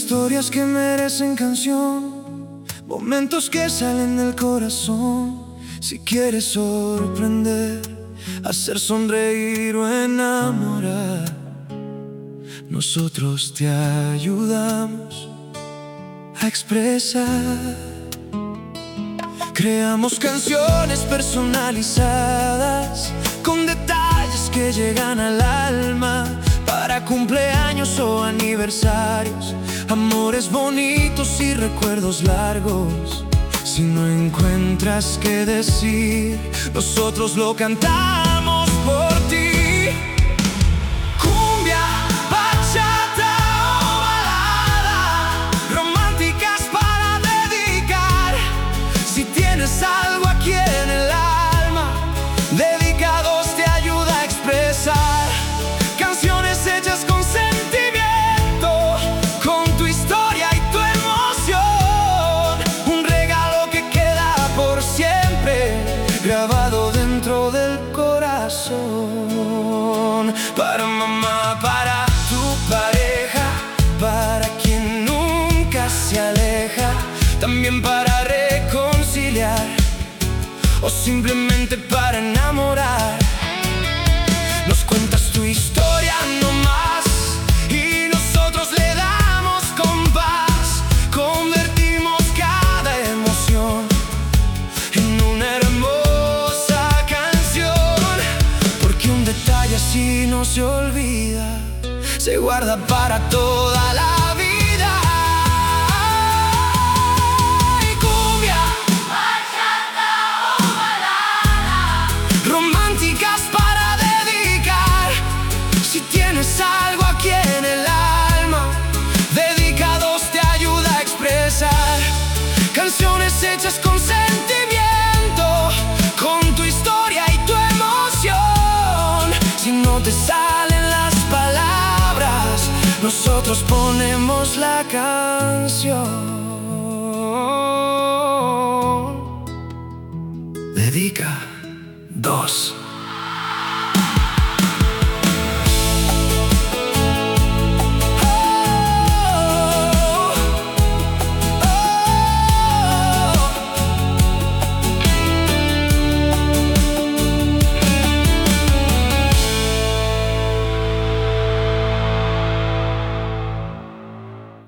historias que merecen canción, momentos que salen del corazón. Si quieres sorprender, hacer sonreír o enamorar, nosotros te ayudamos a expresar. Creamos canciones personalizadas con detalles que llegan al alma, para cumpleaños o aniversarios, amores bonitos y recuerdos largos. Si no encuentras qué decir, nosotros lo cantamos por ti. Cumbia, bachata o balada, románticas para dedicar. Si tienes algo aquí en el alma, Dedicados te ayuda a expresar. Canciones hechas con sentimiento, con tu historia y tu emoción. Un regalo que queda por siempre, grabado dentro del corazón. Para mamá, para tu pareja, para quien nunca se aleja, también para reconciliar o simplemente para enamorar. Nos cuentas tu historia nomás y nosotros le damos compás. Convertimos cada emoción en una hermosa canción, porque un detalle así no se olvida, se guarda para toda la vida. Y cumbia, bachata o balada, románticas para dedicar. Si tienes algo aquí en el alma, Dedicados te ayuda a expresar. Canciones hechas con sentimiento, con tu historia y tu emoción. Si no te salen las palabras, nosotros ponemos la canción. Dedica 2.